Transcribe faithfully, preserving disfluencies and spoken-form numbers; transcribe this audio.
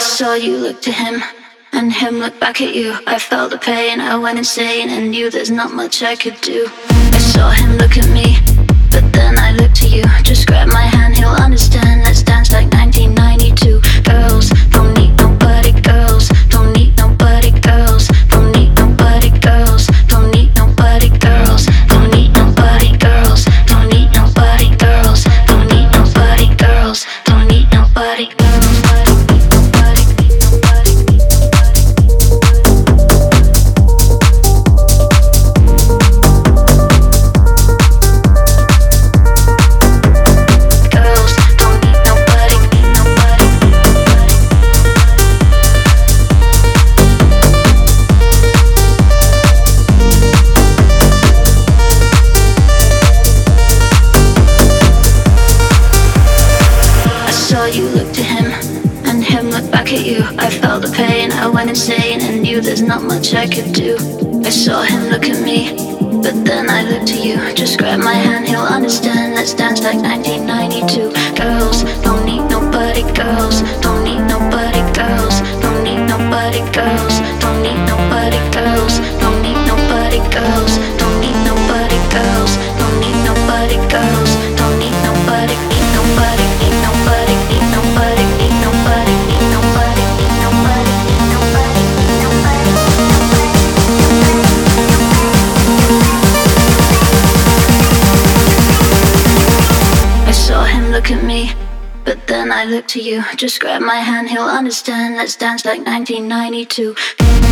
saw you look to him, and him look back at you. I felt the pain, I went insane, and knew there's not much I could do. I saw him look at me, but then I looked to you. Just grab my hand, he'll understand. Let's dance like nineteen ninety-two. Girls don't need nobody, girls don't need nobody, girls don't need nobody, girls don't need nobody, girls don't need nobody, girls don't need nobody, girls don't need nobody, girls don't need nobody, girls. You looked to him, and him looked back at you. I felt the pain, I went insane, and knew there's not much I could do. I saw him look at me, but then I looked to you. Just grab my hand, he'll understand. Let's dance like nineteen ninety-two. Girls don't need nobody, girls don't need nobody, girls don't need nobody, girls don't need nobody, girls don't need nobody, girls don't need nobody, girls don't need nobody, girls don't need nobody, need nobody, need nobody, need nobody, need nobody, need nobody, need nobody, need nobody, need nobody. I saw him look at me, but then I looked to you. Just grab my hand, he'll understand. Let's dance like nineteen ninety-two.